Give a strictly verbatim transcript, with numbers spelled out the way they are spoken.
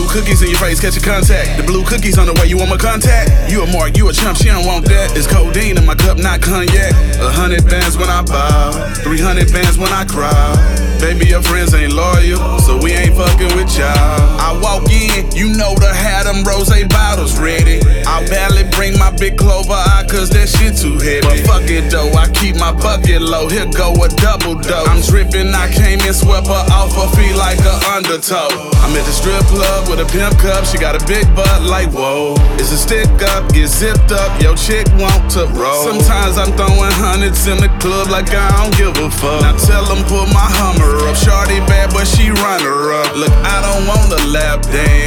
blue cookies in your face, catch a contact. The blue cookies on the way, you want my contact? You a mark, you a chump, she don't want that. It's codeine in my cup, not cognac. A hundred bands when I bow, three hundred bands when I cry. Baby, your friends ain't loyal, so we ain't fucking with y'all. I walk in, you know to have them rose bottles ready. I barely bring my big clover out, cause that shit too heavy. But fuck it though, I keep my bucket low. Here go a double dose. I'm dripping, I came and swept her off her feet like a undertow. I'm at the strip club with a pimp cup. She got a big butt like whoa. It's a stick up, get zipped up. Yo chick want to roll. Sometimes I'm throwing hundreds in the club like I don't give a fuck. Now tell them put my Hummer up. Shorty bad but she run her up. Look, I don't want a lap dance.